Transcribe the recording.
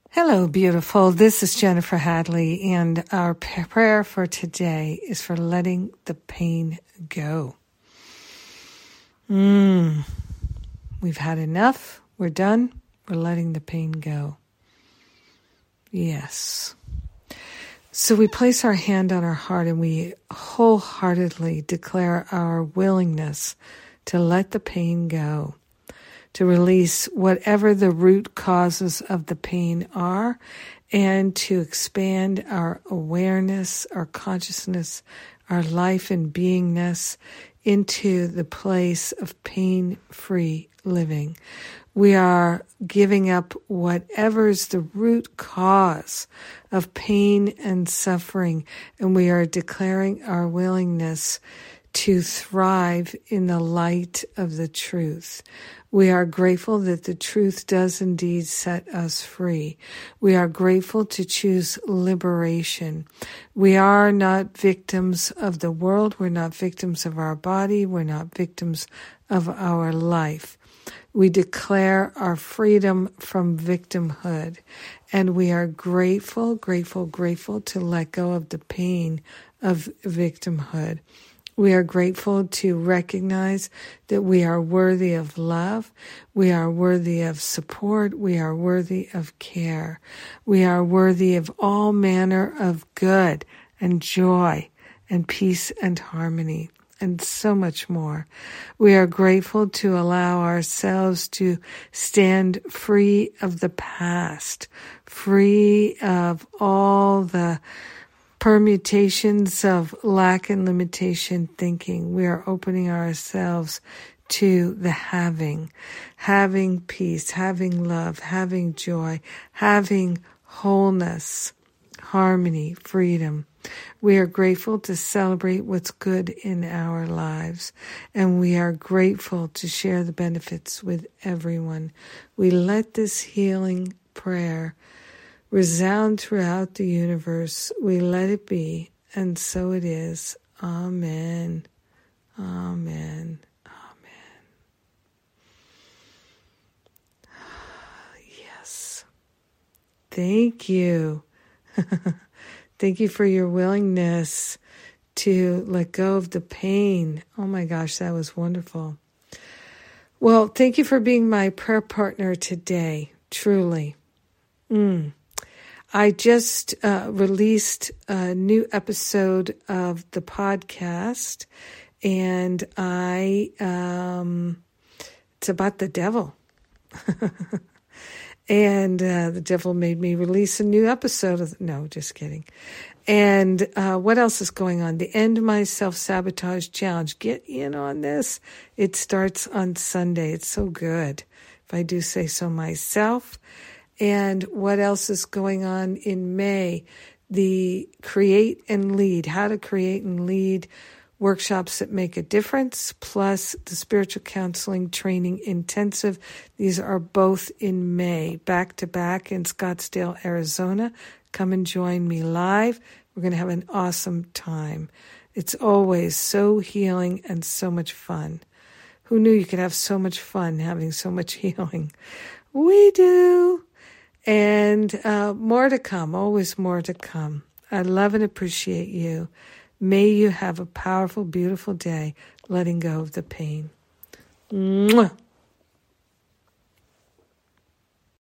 Hello, beautiful. This is Jennifer Hadley, and our prayer for today is for letting the pain go. We've had enough. We're done. We're letting the pain go. Yes. So we place our hand on our heart and we wholeheartedly declare our willingness to let the pain go, to release whatever the root causes of the pain are, and to expand our awareness, our consciousness, our life and beingness into the place of pain-free living. We are giving up whatever's the root cause of pain and suffering, and we are declaring our willingness to thrive in the light of the truth. We are grateful that the truth does indeed set us free. We are grateful to choose liberation. We are not victims of the world. We're not victims of our body. We're not victims of our life. We declare our freedom from victimhood, and we are grateful to let go of the pain of victimhood. We are grateful to recognize that we are worthy of love, we are worthy of support, we are worthy of care, we are worthy of all manner of good and joy and peace and harmony, and so much more. We are grateful to allow ourselves to stand free of the past, free of all the permutations of lack and limitation thinking. We are opening ourselves to the having peace, having love, having joy, having wholeness, harmony, freedom. We are grateful to celebrate what's good in our lives, and we are grateful to share the benefits with everyone. We let this healing prayer resound throughout the universe. We let it be, and so it is. Amen. Amen. Amen. Yes. Thank you. Thank you for your willingness to let go of the pain. Oh my gosh, that was wonderful. Well, thank you for being my prayer partner today, truly. I just released a new episode of the podcast, and it's about the devil. And the devil made me release a new episode of, no, just kidding. And what else is going on? The End My Self-Sabotage Challenge. Get in on this. It starts on Sunday. It's so good, if I do say so myself. And what else is going on in May? The Create and Lead, How to Create and Lead workshops that make a difference, plus the Spiritual Counseling Training Intensive. These are both in May, back to back in Scottsdale, Arizona. Come and join me live. We're going to have an awesome time. It's always so healing and so much fun. Who knew you could have so much fun having so much healing? We do. And more to come, always more to come. I love and appreciate you. May you have a powerful, beautiful day, letting go of the pain. Mwah.